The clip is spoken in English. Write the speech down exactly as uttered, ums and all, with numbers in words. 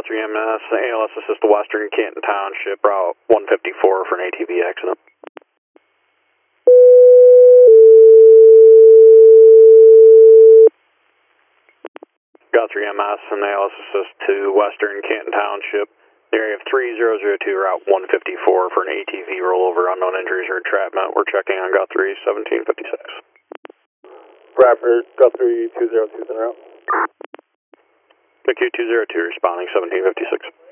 Guthrie M S, A L S assist to Western Canton Township, Route one fifty-four for an A T V accident. Guthrie M S and A L S assist to Western Canton Township, area of three zero zero two, Route one fifty-four for an A T V rollover, unknown injuries or entrapment. We're checking on Guthrie seventeen fifty-six. Bradford, Guthrie two zero two, en route. Q two zero two responding seventeen fifty-six.